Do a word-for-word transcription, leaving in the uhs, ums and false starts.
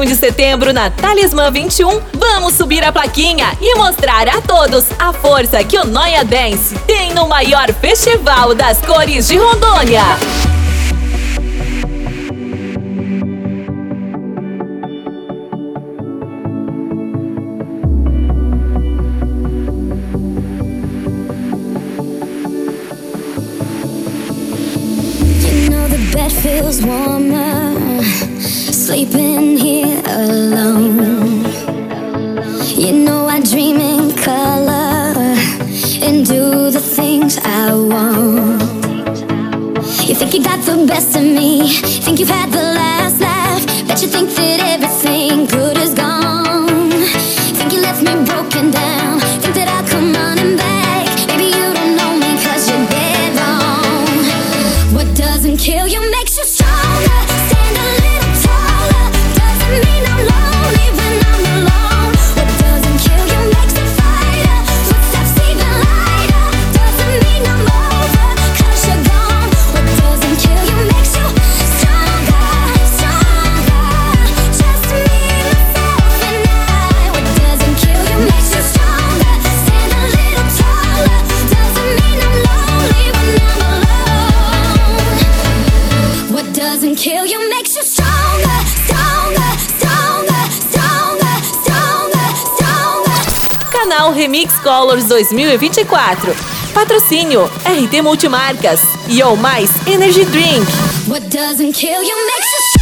de setembro, na Talismã vinte e um, vamos subir a plaquinha e mostrar a todos a força que o Noia Dance tem no maior festival das cores de Rondônia. Bed feels warmer, sleeping here alone. You know I dream in color and do the things I want. You think you got the best of me, think you've had the last laugh, bet you think that everything good is gone. Think you left me broken down, think that I'll come running back. Maybe you don't know me cause you're dead wrong. What doesn't kill you makes you stronger. Stand a little taller. Doesn't mean I'm lonely when I'm alone. What doesn't kill you makes a fighter. Footsteps even lighter. Doesn't mean I'm over cause you're gone. What doesn't kill you makes you stronger, stronger. Just me, myself and I. What doesn't kill you makes you stronger. Stand a little taller. Doesn't mean I'm lonely when I'm alone. What doesn't kill you makes you stronger, stronger, stronger, stronger, stronger, stronger. Canal Remix Colors dois mil e vinte e quatro. Patrocínio R T Multimarcas e All Mais Energy Drink. What doesn't kill you makes you stronger.